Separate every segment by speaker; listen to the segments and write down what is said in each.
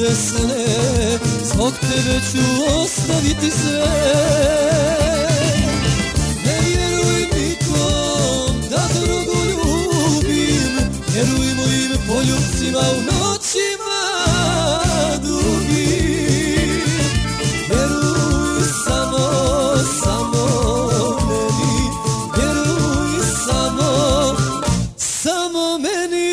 Speaker 1: bolesne, zbog tebe ću ostaviti sve. Ne vjeruj nikom da drugu ljubim, vjeruj mojim poljubcima u noćima dugim. Vjeruj samo meni, vjeruj samo meni.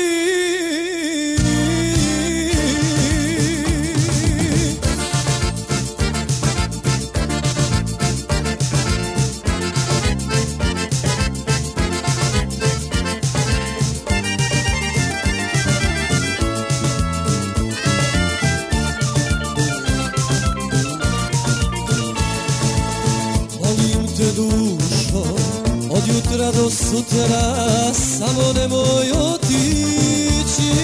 Speaker 1: Dušo, od jutra do sutra samo nemoj otići.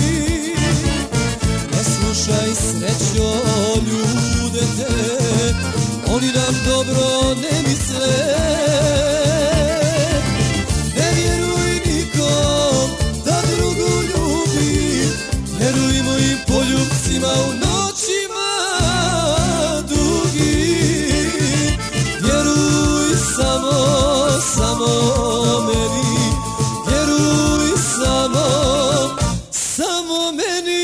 Speaker 1: Ne slušaj srećo ljude te, oni nam dobro ne misle. Ne vjeruj nikom da drugu ljubim, vjeruj mojim poljubcima u noćima dugim. Vjeruj samo meni, vjeruj samo meni.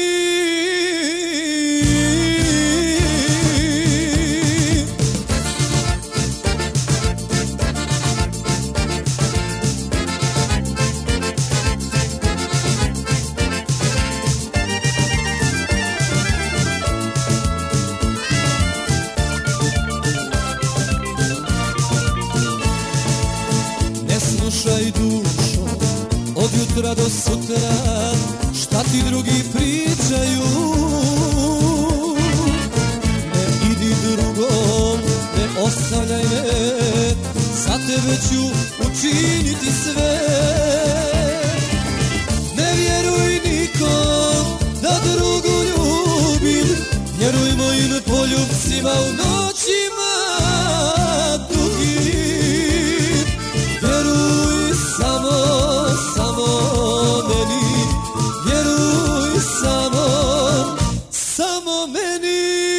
Speaker 1: Slušaj dušo, od jutra do sutra, šta ti drugi pričaju. Ne idi drugom, ne ostavljaj me, za tebe ću učiniti sve. Ne vjeruj nikom da drugu ljubim, vjeruj mojim poljubcima u noćima dugim. Vjeruj samo meni, vjeruj samo meni.